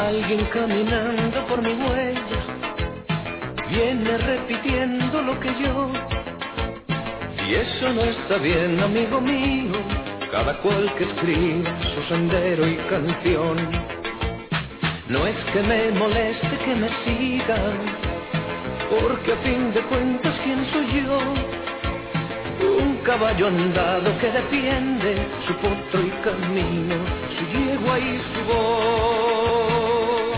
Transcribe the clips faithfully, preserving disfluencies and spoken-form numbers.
Alguien caminando por mi huella viene repitiendo lo que yo. Y eso no está bien, amigo mío. Cada cual que escriba su sendero y canción. No es que me moleste que me sigan, porque a fin de cuentas, ¿quién soy yo? Un caballo andado que defiende su potro y camino, su yegua y su voz.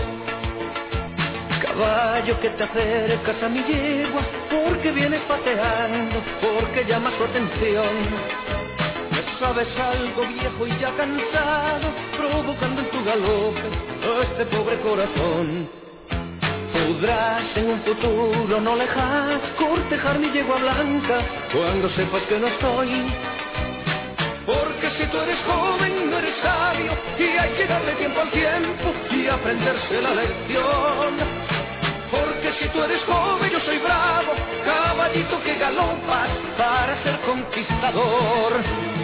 Caballo que te acercas a mi yegua, porque vienes pateando, porque llamas su atención. Ya sabes algo viejo y ya cansado, provocando en tu galope a este pobre corazón. Podrás en un futuro no lejano cortejar mi yegua blanca cuando sepas que no estoy. Porque si tú eres joven no eres sabio y hay que darle tiempo al tiempo y aprenderse la lección. Porque si tú eres joven yo soy bravo, caballito que galopas para ser conquistador.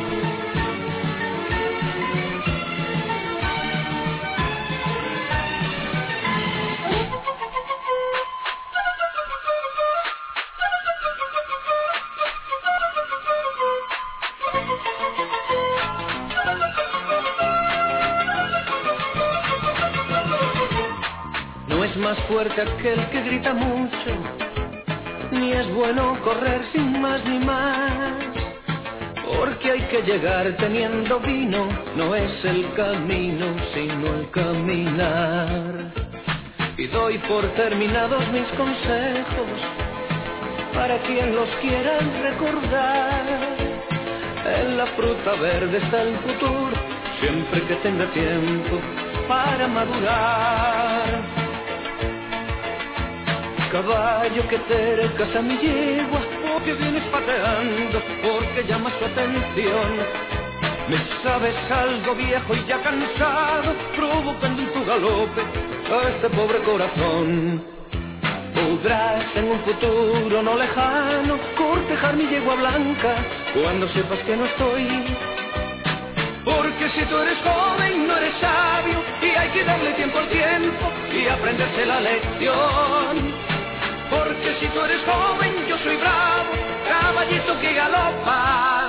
No es más fuerte aquel que grita mucho, ni es bueno correr sin más ni más. Porque hay que llegar teniendo vino, no es el camino, sino el caminar. Y doy por terminados mis consejos, para quien los quiera recordar. En la fruta verde está el futuro, siempre que tenga tiempo para madurar. Caballo que cercas a mi yegua, porque vienes pateando, porque llamas su atención. Me sabes algo viejo y ya cansado, provocando en tu galope a este pobre corazón. Podrás en un futuro no lejano cortejar mi yegua blanca cuando sepas que no estoy. Porque si tú eres joven no eres sabio y hay que darle tiempo al tiempo y aprenderse la lección. Porque si tú eres joven yo soy bravo, caballito que galopa